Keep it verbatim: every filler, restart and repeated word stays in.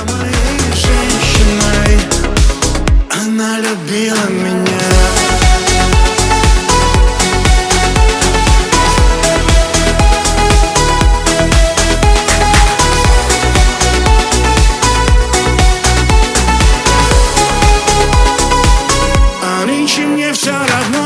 моей женщиной, она любила меня. А нынче мне все равно.